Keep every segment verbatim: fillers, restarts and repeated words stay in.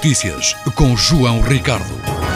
Notícias, com João Ricardo.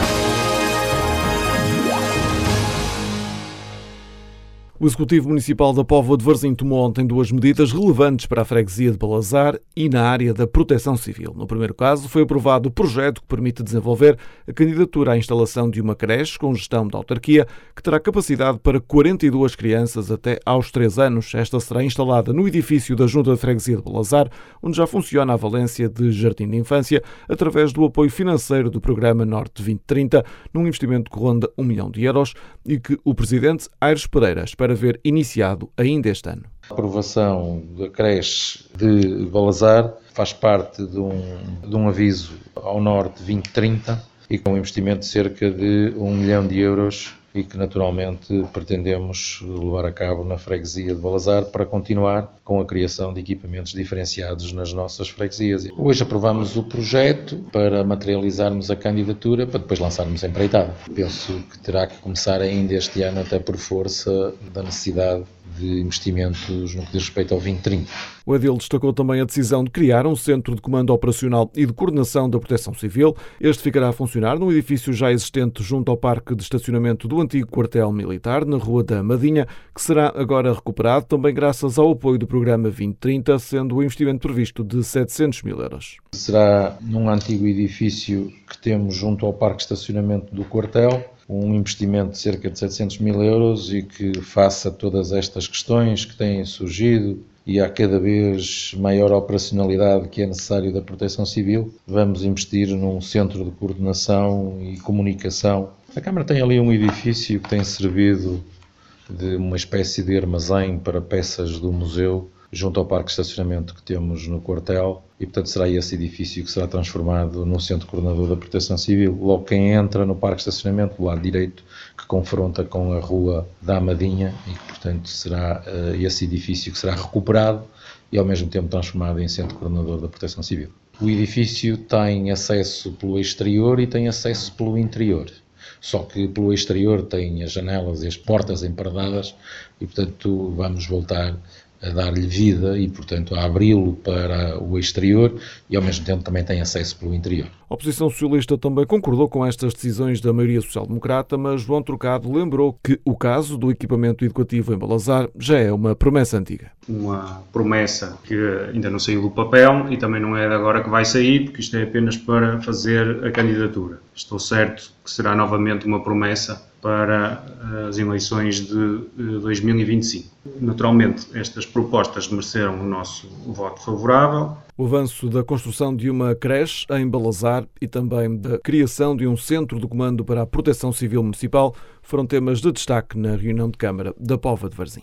O Executivo Municipal da Póvoa de Varzim tomou ontem duas medidas relevantes para a freguesia de Balazar e na área da proteção civil. No primeiro caso, foi aprovado o projeto que permite desenvolver a candidatura à instalação de uma creche com gestão da autarquia, que terá capacidade para quarenta e duas crianças até aos três anos. Esta será instalada no edifício da Junta de Freguesia de Balazar, onde já funciona a valência de jardim de infância, através do apoio financeiro do programa Norte vinte trinta, num investimento que ronda um milhão de euros e que o presidente Aires Pereira espera ver iniciado ainda este ano. A aprovação da creche de Balazar faz parte de um, de um aviso ao Norte vinte trinta e com um investimento de cerca de um milhão de euros e que naturalmente pretendemos levar a cabo na freguesia de Balazar para continuar com a criação de equipamentos diferenciados nas nossas freguesias. Hoje aprovamos o projeto para materializarmos a candidatura para depois lançarmos a empreitada. Penso que terá que começar ainda este ano, até por força da necessidade de investimentos no que diz respeito ao vinte trinta. O edil destacou também a decisão de criar um centro de comando operacional e de coordenação da proteção civil. Este ficará a funcionar num edifício já existente junto ao parque de estacionamento do antigo quartel militar, na Rua da Madinha, que será agora recuperado também graças ao apoio do programa vinte trinta, sendo o investimento previsto de setecentos mil euros. Será num antigo edifício que temos junto ao parque de estacionamento do quartel, um investimento de cerca de setecentos mil euros e que faça todas estas questões que têm surgido e há cada vez maior operacionalidade que é necessário da proteção civil, vamos investir num centro de coordenação e comunicação. A Câmara tem ali um edifício que tem servido de uma espécie de armazém para peças do museu, junto ao parque de estacionamento que temos no quartel, e portanto será esse edifício que será transformado num centro coordenador da proteção civil. Logo quem entra no parque de estacionamento, do lado direito, que confronta com a Rua da Amadinha, e que portanto será uh, esse edifício que será recuperado e ao mesmo tempo transformado em centro coordenador da proteção civil. O edifício tem acesso pelo exterior e tem acesso pelo interior. Só que pelo exterior tem as janelas e as portas emparedadas e portanto vamos voltar a dar-lhe vida e, portanto, a abri-lo para o exterior e, ao mesmo tempo, também tem acesso pelo interior. A oposição socialista também concordou com estas decisões da maioria social-democrata, mas João Trocado lembrou que o caso do equipamento educativo em Balazar já é uma promessa antiga. Uma promessa que ainda não saiu do papel e também não é de agora que vai sair, porque isto é apenas para fazer a candidatura. Estou certo que será novamente uma promessa para as eleições de dois mil e vinte e cinco. Naturalmente, estas propostas mereceram o nosso voto favorável. O avanço da construção de uma creche em Balazar e também da criação de um centro de comando para a proteção civil municipal foram temas de destaque na reunião de Câmara da Póvoa de Varzim.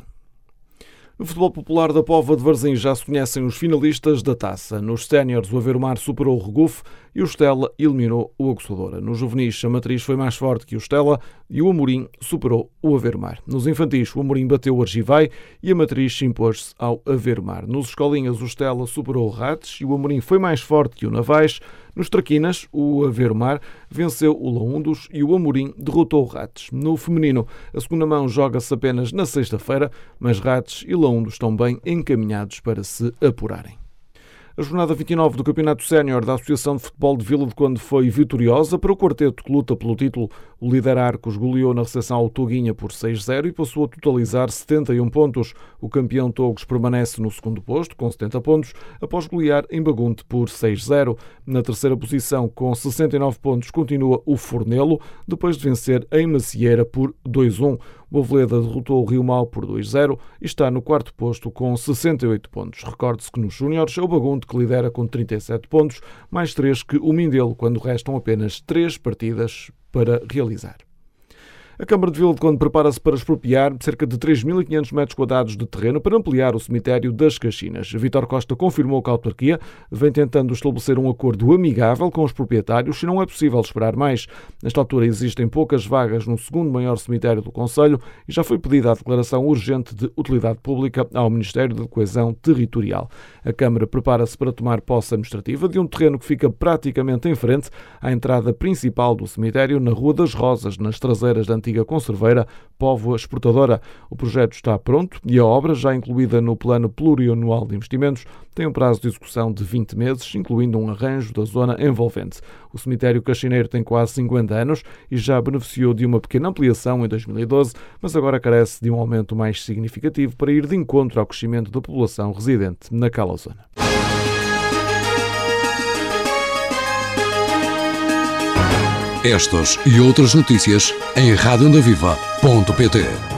No futebol popular da Póvoa de Varzim já se conhecem os finalistas da taça. Nos séniores, o Aveiro-Mar superou o Regufe e o Estela eliminou o Aguçadora. Nos juvenis, a Matriz foi mais forte que o Estela e o Amorim superou o Aveiro-Mar. Nos infantis, o Amorim bateu o Argivai e a Matriz impôs-se ao Aveiro-Mar. Nos escolinhas, o Estela superou o Rates e o Amorim foi mais forte que o Navais. Nos traquinas, o Aveiro-Mar venceu o Laundos e o Amorim derrotou o Rates. No feminino, a segunda mão joga-se apenas na sexta-feira, mas Rates e Laundos estão bem encaminhados para se apurarem. A jornada vinte e nove do Campeonato Sénior da Associação de Futebol de Vila de Conde foi vitoriosa para o quarteto que luta pelo título. O líder Arcos goleou na recepção ao Toguinha por seis zero e passou a totalizar setenta e um pontos. O campeão Togos permanece no segundo posto, com setenta pontos, após golear em Bagunte por seis zero. Na terceira posição, com sessenta e nove pontos, continua o Fornelo, depois de vencer em Macieira por dois um. O Aveleda derrotou o Rio Mau por dois zero e está no quarto posto com sessenta e oito pontos. Recorde-se que nos júniores é o Bagunte que lidera com trinta e sete pontos, mais três que o Mindelo, quando restam apenas três partidas para realizar. A Câmara de Vila de Conde prepara-se para expropriar cerca de três mil e quinhentos metros quadrados de terreno para ampliar o cemitério das Caxinas. Vítor Costa confirmou que a autarquia vem tentando estabelecer um acordo amigável com os proprietários e não é possível esperar mais. Nesta altura existem poucas vagas no segundo maior cemitério do concelho e já foi pedida a declaração urgente de utilidade pública ao Ministério da Coesão Territorial. A Câmara prepara-se para tomar posse administrativa de um terreno que fica praticamente em frente à entrada principal do cemitério, na Rua das Rosas, nas traseiras da antiga antiga conserveira, Póvoa Exportadora. O projeto está pronto e a obra, já incluída no Plano Plurianual de Investimentos, tem um prazo de execução de vinte meses, incluindo um arranjo da zona envolvente. O cemitério Caxineiro tem quase cinquenta anos e já beneficiou de uma pequena ampliação em dois mil e doze, mas agora carece de um aumento mais significativo para ir de encontro ao crescimento da população residente naquela zona. Estas e outras notícias em rádio onda viva ponto pt.